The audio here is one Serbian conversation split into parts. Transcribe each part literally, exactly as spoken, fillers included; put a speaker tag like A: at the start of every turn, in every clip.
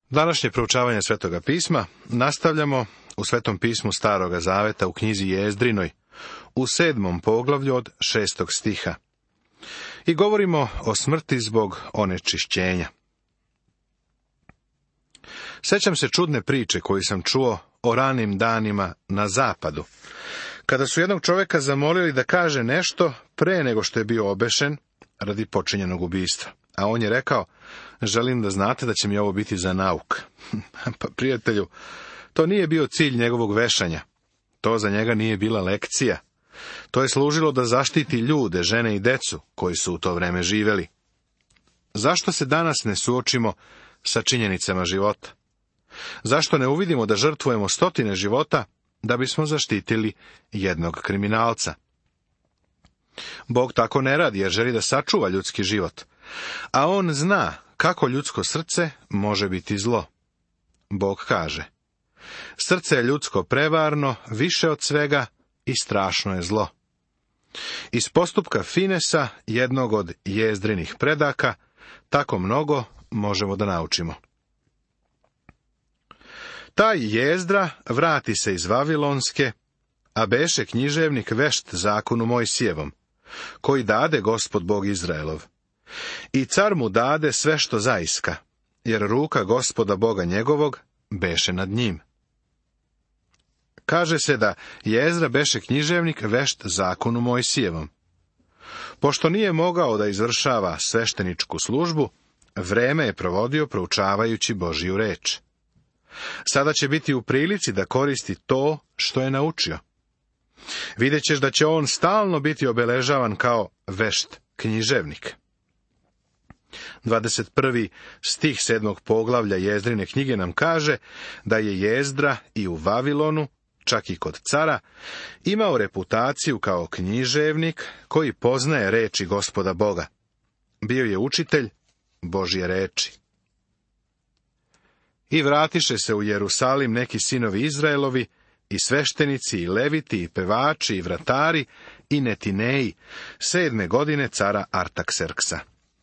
A: Današnje proučavanje Svetoga pisma nastavljamo u Svetom pismu Staroga zaveta u knjizi Jezdrinoj, u sedmom poglavlju od šestog stiha. I govorimo o smrti zbog onečišćenja. Sjećam se čudne priče koju sam čuo o ranim danima na zapadu, kada su jednog čovjeka zamolili da kaže nešto pre nego što je bio obešen radi počinjenog ubistva. A on je rekao: želim da znate da će mi ovo biti za nauk. Pa prijatelju, to nije bio cilj njegovog vešanja. To za njega nije bila lekcija. To je služilo da zaštiti ljude, žene i decu koji su u to vreme živjeli. Zašto se danas ne suočimo sa činjenicama života? Zašto ne uvidimo da žrtvujemo stotine života da bismo zaštitili jednog kriminalca? Bog tako ne radi jer želi da sačuva ljudski život, a on zna kako ljudsko srce može biti zlo. Bog kaže: srce je ljudsko prevarno, više od svega, i strašno je zlo. Iz postupka Finesa, jednog od Jezdrinih predaka, tako mnogo možemo da naučimo. Taj Jezdra vrati se iz Vavilonske, a beše književnik vešt zakonu Mojsijevom, koji dade Gospod Bog Izraelov. I car mu dade sve što zaiska, jer ruka Gospoda Boga njegovog beše nad njim. Kaže se da Jezdra beše književnik vešt zakonu Mojsijevom. Pošto nije mogao da izvršava svešteničku službu, vreme je provodio proučavajući Božju reč. Sada će biti u prilici da koristi to što je naučio. Vidjet ćeš da će on stalno biti obeležavan kao vešt književnik. dvadeset prvi stih sedmog poglavlja Jezdrine knjige nam kaže da je Jezdra i u Vavilonu, čak i kod cara, imao reputaciju kao književnik koji poznaje reči Gospoda Boga. Bio je učitelj Božje reči. I vratiše se u Jerusalim neki sinovi Izraelovi, i sveštenici, i leviti, i pevači, i vratari, i netineji, sedme godine cara Artakserksa.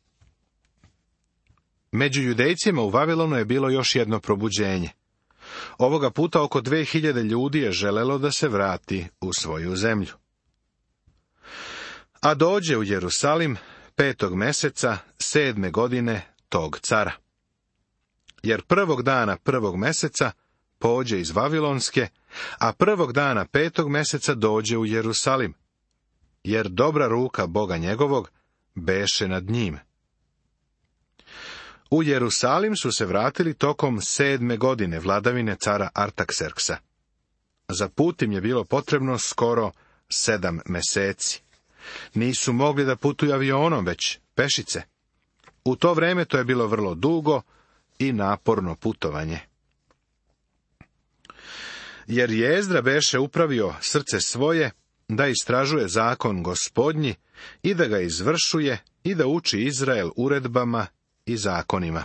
A: Među Judejcima u Vavilonu je bilo još jedno probuđenje. Ovoga puta oko dve hiljade ljudi je želelo da se vrati u svoju zemlju. A dođe u Jerusalim petog meseca sedme godine tog cara. Jer prvog dana prvog meseca pođe iz Vavilonske, a prvog dana petog meseca dođe u Jerusalim, jer dobra ruka Boga njegovog beše nad njim. U Jerusalim su se vratili tokom sedme godine vladavine cara Artakserksa. Za put im je bilo potrebno skoro sedam meseci. Nisu mogli da putuju avionom, već pešice. U to vreme to je bilo vrlo dugo i naporno putovanje. Jer Jezdra beše upravio srce svoje da istražuje zakon Gospodnji i da ga izvršuje i da uči Izrael uredbama i zakonima.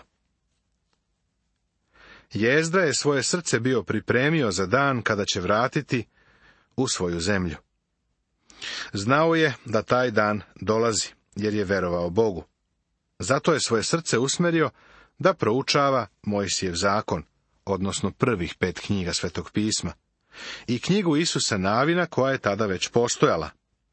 A: Jezdra je svoje srce bio pripremio za dan kada će vratiti u svoju zemlju. Znao je da taj dan dolazi, jer je verovao Bogu. Zato je svoje srce usmerio da proučava Mojsijev zakon, odnosno prvih pet knjiga Svetog pisma, i knjigu Isusa Navina koja je tada već postojala.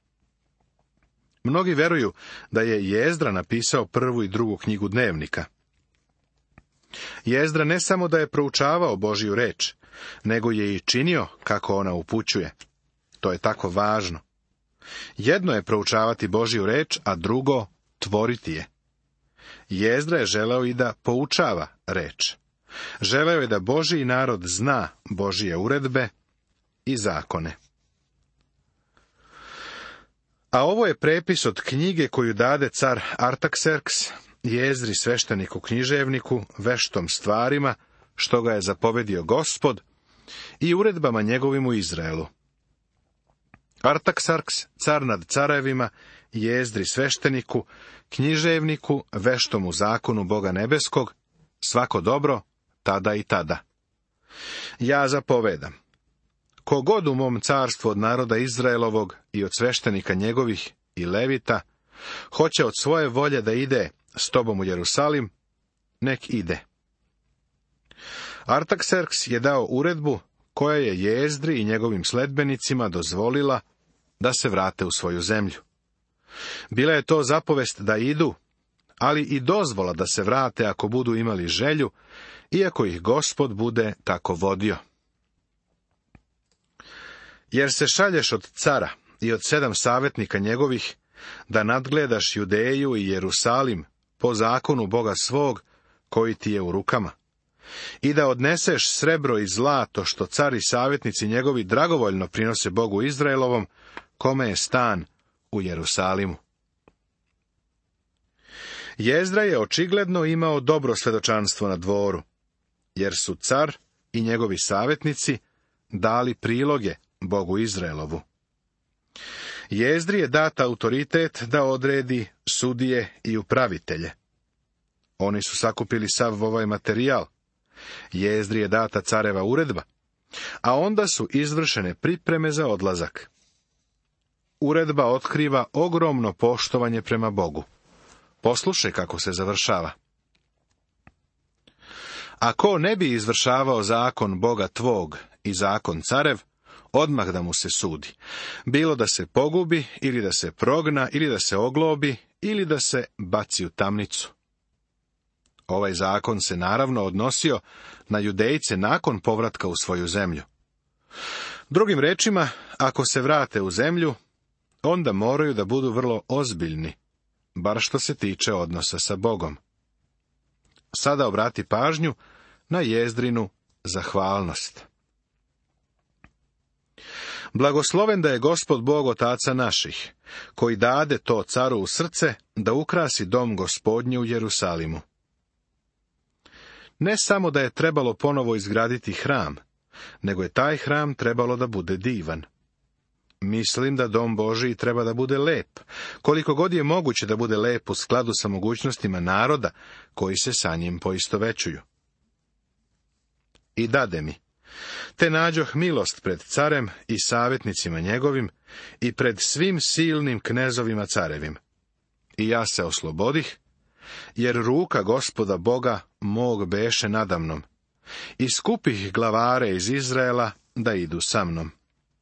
A: Mnogi veruju da je Jezdra napisao prvu i drugu knjigu dnevnika. Jezdra ne samo da je proučavao Božju reč, nego je i činio kako ona upućuje. To je tako važno. Jedno je proučavati Božju reč, a drugo tvoriti je. Jezdra je želeo i da poučava reč. Želeo je da Božji narod zna Božje uredbe i zakone. A ovo je prepis od knjige koju dade car Artakserks, Jezdri svešteniku književniku, veštom stvarima, što ga je zapovedio Gospod, i uredbama njegovim u Izraelu. Artakserks, car nad carevima, Jezdri svešteniku, književniku, veštom u zakonu Boga nebeskog, svako dobro, tada i tada. Ja zapovedam: kogod u mom carstvu od naroda Izraelovog i od sveštenika njegovih i levita hoće od svoje volje da ide s tobom u Jerusalim, nek ide. Artakserks je dao uredbu koja je Jezdri i njegovim sledbenicima dozvolila da se vrate u svoju zemlju. Bila je to zapovest da idu, ali i dozvola da se vrate ako budu imali želju, iako ih Gospod bude tako vodio. Jer se šalješ od cara i od sedam savjetnika njegovih, da nadgledaš Judeju i Jerusalim po zakonu Boga svog, koji ti je u rukama, i da odneseš srebro i zlato, što car i savjetnici njegovi dragovoljno prinose Bogu Izraelovom, kome je stan u Jerusalimu. Jezdra je očigledno imao dobro svedočanstvo na dvoru, jer su car i njegovi savjetnici dali priloge Bogu Izraelovu. Jezdri je dat autoritet da odredi sudije i upravitelje. Oni su sakupili sav ovaj materijal. Jezdri je data careva uredba, a onda su izvršene pripreme za odlazak. Uredba otkriva ogromno poštovanje prema Bogu. Poslušaj kako se završava. Ako ne bi izvršavao zakon Boga tvog i zakon carev, odmah da mu se sudi. Bilo da se pogubi, ili da se progna, ili da se oglobi, ili da se baci u tamnicu. Ovaj zakon se naravno odnosio na Judejce nakon povratka u svoju zemlju. Drugim rečima, ako se vrate u zemlju, onda moraju da budu vrlo ozbiljni, bar što se tiče odnosa sa Bogom. Sada obrati pažnju na Jezdrinu zahvalnost. Blagosloven da je Gospod Bog otaca naših, koji dade to caru u srce da ukrasi dom Gospodnji u Jerusalimu. Ne samo da je trebalo ponovo izgraditi hram, nego je taj hram trebalo da bude divan. Mislim da dom Božiji treba da bude lep, koliko god je moguće da bude lep u skladu sa mogućnostima naroda koji se sa njim poistovećuju. I dade mi, te nađoh milost pred carem i savjetnicima njegovim i pred svim silnim knezovima carevim. I ja se oslobodih, jer ruka Gospoda Boga mog beše nadamnom, i skupih glavare iz Izraela da idu sa mnom.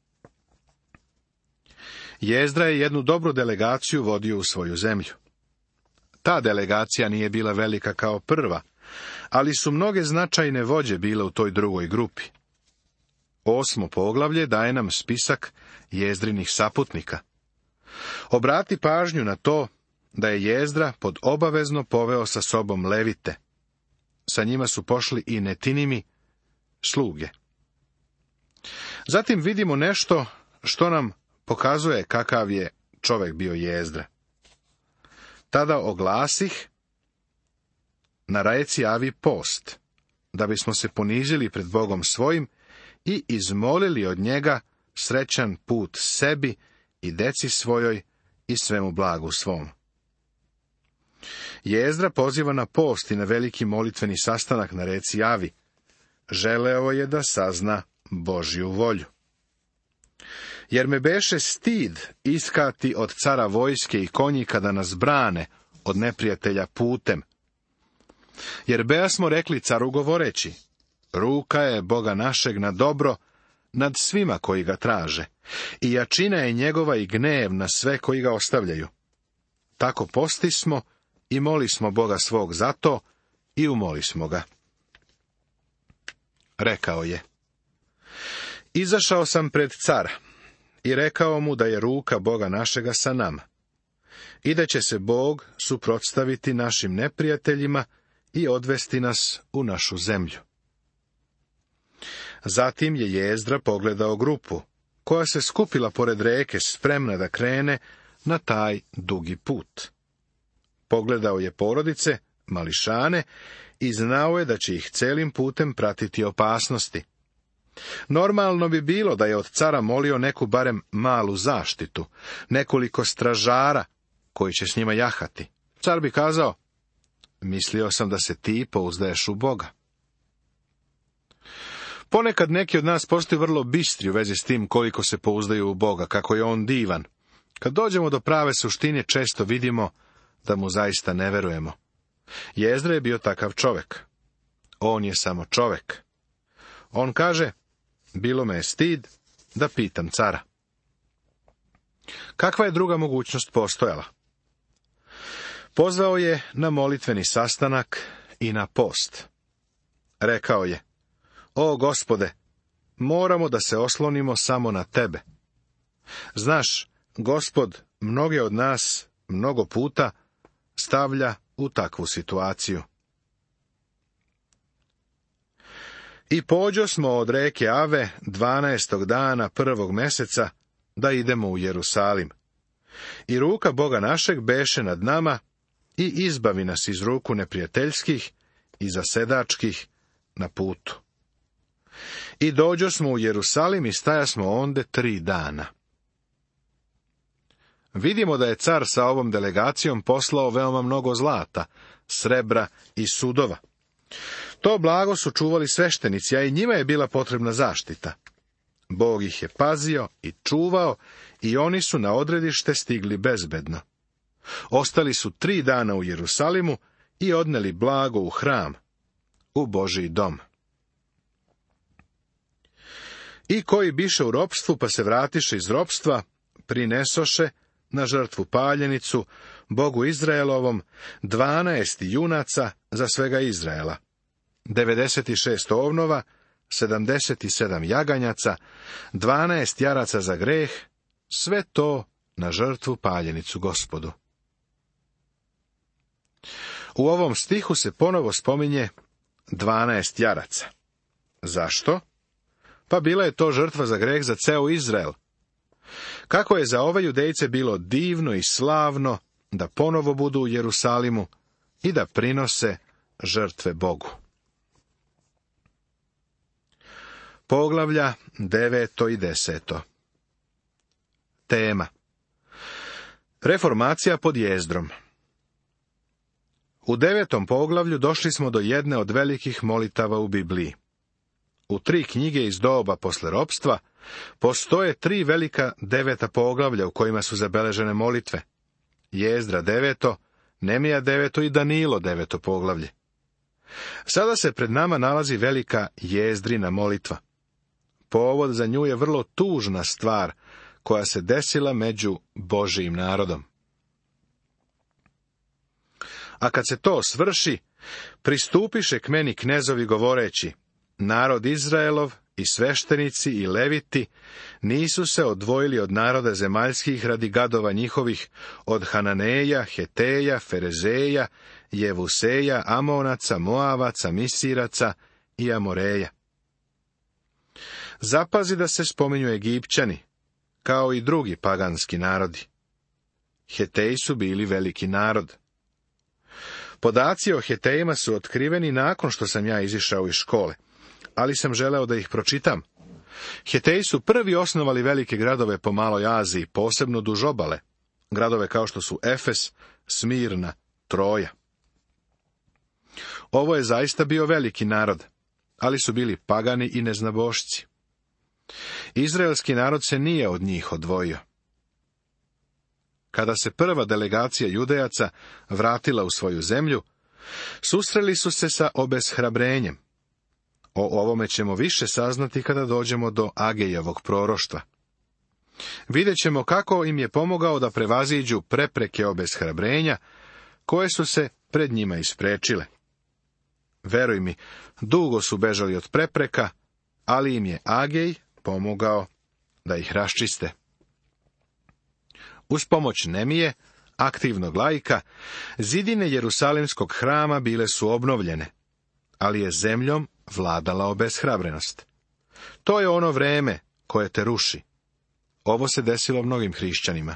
A: Jezdra je jednu dobru delegaciju vodio u svoju zemlju. Ta delegacija nije bila velika kao prva, ali su mnoge značajne vođe bile u toj drugoj grupi. Osmo poglavlje daje nam spisak Jezdrinih saputnika. Obrati pažnju na to da je Jezdra pod obavezno poveo sa sobom Levite. Sa njima su pošli i Netinimi, sluge. Zatim vidimo nešto što nam pokazuje kakav je čovjek bio Jezdra. Tada oglasih na reci Avi post, da bismo se ponizili pred Bogom svojim i izmolili od njega srećan put sebi i deci svojoj i svemu blagu svom. Jezdra poziva na post i na veliki molitveni sastanak na reci Avi. Želeo je da sazna Božju volju. Jer me beše stid iskati od cara vojske i konjika da nas brane od neprijatelja putem. Jer beja smo rekli caru govoreći, ruka je Boga našeg na dobro nad svima koji ga traže, i jačina je njegova i gnev na sve koji ga ostavljaju. Tako postismo i moli smo Boga svog za to i umoli smo ga. Rekao je, izašao sam pred cara i rekao mu da je ruka Boga našega sa nama i da će se Bog suprotstaviti našim neprijateljima i odvesti nas u našu zemlju. Zatim je Jezdra pogledao grupu, koja se skupila pored reke, spremna da krene na taj dugi put. Pogledao je porodice, mališane, i znao je da će ih celim putem pratiti opasnosti. Normalno bi bilo da je od cara molio neku barem malu zaštitu, nekoliko stražara koji će s njima jahati. Car bi kazao, mislio sam da se ti pouzdaješ u Boga. Ponekad neki od nas postaju vrlo bistri u vezi s tim koliko se pouzdaju u Boga, kako je on divan. Kad dođemo do prave suštine, često vidimo da mu zaista ne verujemo. Jezdra je bio takav čovjek. On je samo čovjek, On kaže, bilo me je stid da pitam cara. Kakva je druga mogućnost postojala? Pozvao je na molitveni sastanak i na post. Rekao je, o Gospode, moramo da se oslonimo samo na tebe. Znaš, Gospod mnoge od nas mnogo puta stavlja u takvu situaciju. I pođosmo od reke Ave dvanaestog dana prvog meseca da idemo u Jerusalim. I ruka Boga našeg beše nad nama i izbavi nas iz ruku neprijateljskih i zasedačkih na putu. I dođosmo u Jerusalim i stajasmo onde tri dana. Vidimo da je car sa ovom delegacijom poslao veoma mnogo zlata, srebra i sudova. To blago su čuvali sveštenici, a i njima je bila potrebna zaštita. Bog ih je pazio i čuvao i oni su na odredište stigli bezbedno. Ostali su tri dana u Jerusalimu i odneli blago u hram, u Božji dom. I koji biše u ropstvu, pa se vratiše iz ropstva, prinesoše na žrtvu paljenicu Bogu Izraelovom dvanaest junaca za svega Izraela, devedeset šest ovnova, sedamdeset sedam jaganjaca, dvanaest jaraca za greh, sve to na žrtvu paljenicu Gospodu. U ovom stihu se ponovo spominje dvanaest jaraca. Zašto? Pa bila je to žrtva za greh za ceo Izrael. Kako je za ove Judejce bilo divno i slavno da ponovo budu u Jerusalimu i da prinose žrtve Bogu. Poglavlja deveto i deseto. Tema. Reformacija pod Jezdrom. U devetom poglavlju došli smo do jedne od velikih molitava u Bibliji. U tri knjige iz doba posle ropstva postoje tri velika deveta poglavlja u kojima su zabeležene molitve. Jezdra deveto, Nemija deveto i Danilo deveto poglavlje. Sada se pred nama nalazi velika Jezdrina molitva. Povod za nju je vrlo tužna stvar koja se desila među Božijim narodom. A kad se to svrši, pristupiše k meni knezovi govoreći, narod Izraelov i sveštenici i leviti nisu se odvojili od naroda zemaljskih radi gadova njihovih, od Hananeja, Heteja, Ferezeja, Jevuseja, Amonaca, Moavaca, Misiraca i Amoreja. Zapazi da se spominju Egipćani, kao i drugi paganski narodi. Heteji su bili veliki narod. Podaci o Hetejima su otkriveni nakon što sam ja izišao iz škole, ali sam želeo da ih pročitam. Heteji su prvi osnovali velike gradove po Maloj Aziji, posebno duž obale, gradove kao što su Efes, Smirna, Troja. Ovo je zaista bio veliki narod, ali su bili pagani i neznabošci. Izraelski narod se nije od njih odvojio. Kada se prva delegacija Judejaca vratila u svoju zemlju, susreli su se sa obeshrabrenjem. O ovome ćemo više saznati kada dođemo do Agejevog proroštva. Vidjet ćemo kako im je pomogao da prevaziđu prepreke obeshrabrenja, koje su se pred njima isprečile. Veruj mi, dugo su bežali od prepreka, ali im je Agej pomogao da ih raščiste. Uz pomoć Nemije, aktivnog laika, zidine Jerusalimskog hrama bile su obnovljene, ali je zemljom vladala obeshrabrenost. To je ono vreme koje te ruši. Ovo se desilo mnogim hrišćanima.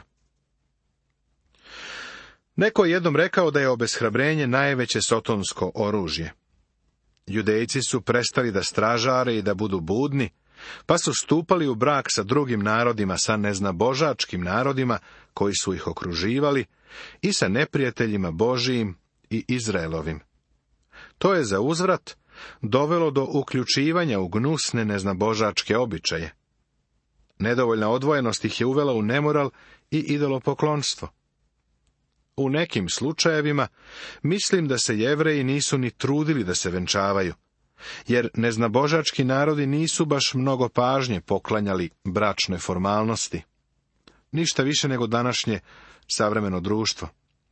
A: Neko je jednom rekao da je obeshrabrenje najveće sotonsko oružje. Judejci su prestali da stražare i da budu budni, pa su stupali u brak sa drugim narodima, sa neznabožačkim narodima koji su ih okruživali i sa neprijateljima Božijim i Izraelovim. To je za uzvrat dovelo do uključivanja u gnusne neznabožačke običaje. Nedovoljna odvojenost ih je uvela u nemoral i idolopoklonstvo. U nekim slučajevima mislim da se Jevreji nisu ni trudili da se venčavaju, jer neznabožački narodi nisu baš mnogo pažnje poklanjali bračnoj formalnosti. Ništa više nego današnje savremeno društvo.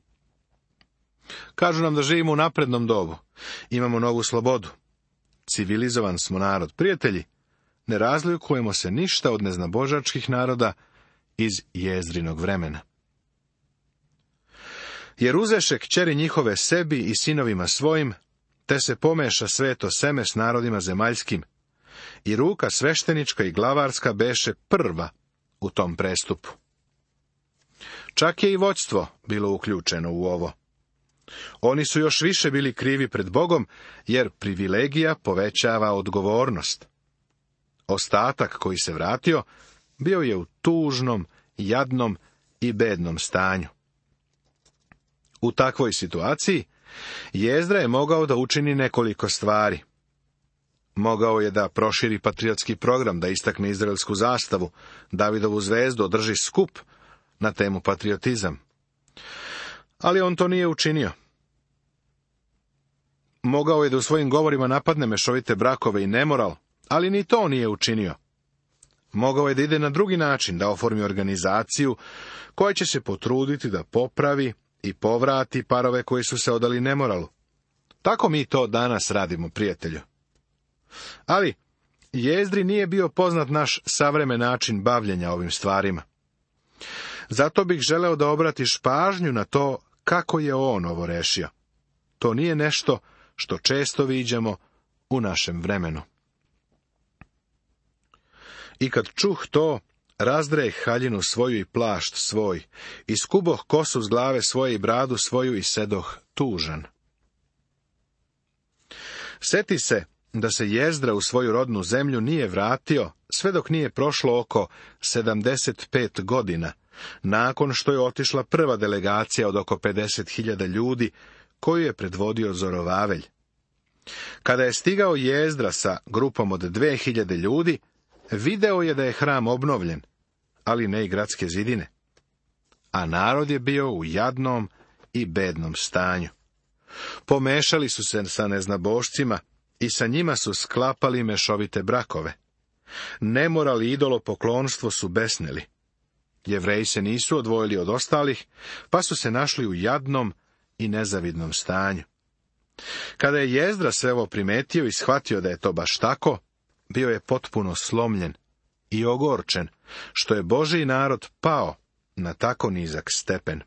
A: Kažu nam da živimo u naprednom dobu. Imamo novu slobodu. Civilizovan smo narod. Prijatelji, ne razlikujemo se ništa od neznabožačkih naroda iz Jezdrinog vremena. Jer uzeše kćeri njihove sebi i sinovima svojim, te se pomeša sveto seme s narodima zemaljskim, i ruka sveštenička i glavarska beše prva u tom prestupu. Čak je i vođstvo bilo uključeno u ovo. Oni su još više bili krivi pred Bogom, jer privilegija povećava odgovornost. Ostatak koji se vratio, bio je u tužnom, jadnom i bednom stanju. U takvoj situaciji, Jezdra je mogao da učini nekoliko stvari. Mogao je da proširi patriotski program, da istakne izraelsku zastavu, Davidovu zvezdu, održi skup na temu patriotizam. Ali on to nije učinio. Mogao je da u svojim govorima napadne mešovite brakove i nemoral, ali ni to nije učinio. Mogao je da ide na drugi način, da oformi organizaciju koja će se potruditi da popravi i povrati parove koji su se odali nemoralu. Tako mi to danas radimo, prijatelju. Ali Jezdri nije bio poznat naš savremen način bavljenja ovim stvarima. Zato bih želeo da obratiš pažnju na to kako je on ovo rešio. To nije nešto što često viđamo u našem vremenu. I kad čuh to, razdreh haljinu svoju i plašt svoj, i skuboh kosu s glave svoje i bradu svoju i sedoh tužan. Seti se da se Jezdra u svoju rodnu zemlju nije vratio, sve dok nije prošlo oko sedamdeset pet godina, nakon što je otišla prva delegacija od oko pedeset hiljada ljudi, koju je predvodio Zorovavelj. Kada je stigao Jezdra sa grupom od dve hiljade ljudi, video je da je hram obnovljen, ali ne i gradske zidine. A narod je bio u jadnom i bednom stanju. Pomešali su se sa neznabošcima i sa njima su sklapali mešovite brakove. Nemoral i idolopoklonstvo su besnili. Jevreji se nisu odvojili od ostalih, pa su se našli u jadnom i nezavidnom stanju. Kada je Jezdra sve ovo primetio i shvatio da je to baš tako, bio je potpuno slomljen i ogorčen, što je Božji narod pao na tako nizak stepen.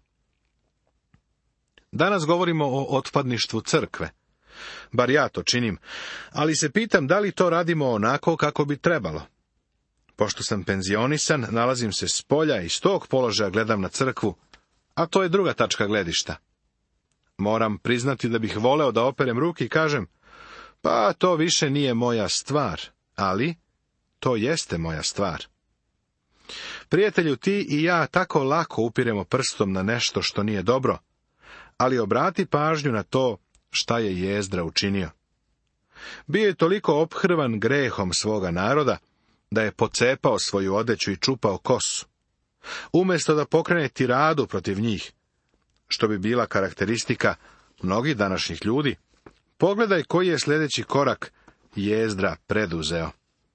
A: Danas govorimo o otpadništvu crkve. Bar ja to činim, ali se pitam da li to radimo onako kako bi trebalo. Pošto sam penzionisan, nalazim se s polja i s tog položaja gledam na crkvu, a to je druga tačka gledišta. Moram priznati da bih voleo da operem ruke i kažem, pa to više nije moja stvar, ali to jeste moja stvar. Prijatelju, ti i ja tako lako upiremo prstom na nešto što nije dobro, ali obrati pažnju na to šta je Jezdra učinio. Bio je toliko ophrvan grehom svoga naroda, da je pocepao svoju odeću i čupao kosu. Umjesto da pokrene tiradu protiv njih, što bi bila karakteristika mnogih današnjih ljudi, pogledaj koji je sljedeći korak Jezdra preduzeo.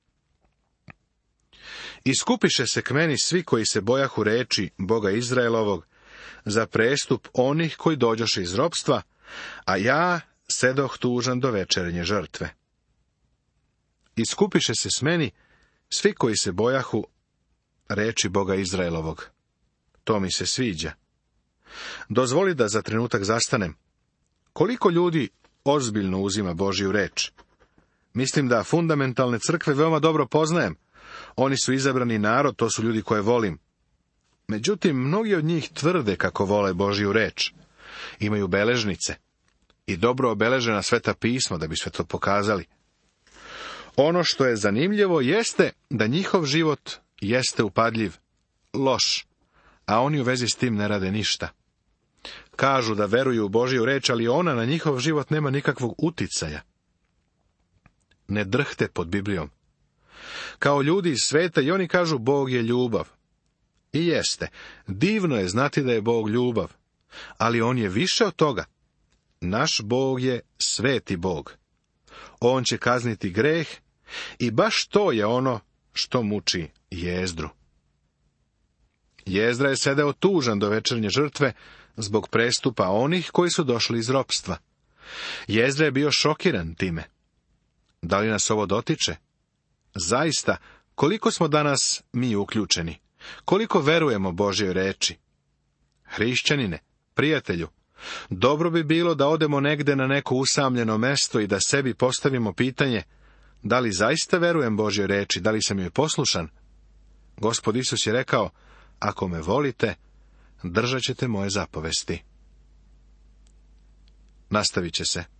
A: Iskupiše se k meni svi koji se bojahu reči Boga Izraelovog za prestup onih koji dođoše iz ropstva, a ja sedoh tužan do večernje žrtve. Iskupiše se s meni svi koji se bojahu reči Boga Izraelovog. To mi se sviđa. Dozvoli da za trenutak zastanem. Koliko ljudi ozbiljno uzima Božju reč? Mislim da fundamentalne crkve veoma dobro poznajem. Oni su izabrani narod, to su ljudi koje volim. Međutim, mnogi od njih tvrde kako vole Božju reč. Imaju beležnice i dobro obeležena sveta pisma da bi sve to pokazali. Ono što je zanimljivo jeste da njihov život jeste upadljiv, loš, a oni u vezi s tim ne rade ništa. Kažu da veruju u Božju reč, ali ona na njihov život nema nikakvog uticaja. Ne drhte pod Biblijom. Kao ljudi iz sveta i oni kažu Bog je ljubav. I jeste, divno je znati da je Bog ljubav, ali on je više od toga. Naš Bog je sveti Bog. On će kazniti greh i baš to je ono što muči Jezdru. Jezdra je sedeo tužan do večernje žrtve zbog prestupa onih koji su došli iz ropstva. Jezdra je bio šokiran time. Da li nas ovo dotiče? Zaista, koliko smo danas mi uključeni? Koliko verujemo Božjoj reči? Hrišćanine, prijatelju, dobro bi bilo da odemo negde na neko usamljeno mesto i da sebi postavimo pitanje, da li zaista verujem Božjoj reči, da li sam joj poslušan? Gospod Isus je rekao, ako me volite, držat ćete moje zapovesti. Nastavit će se.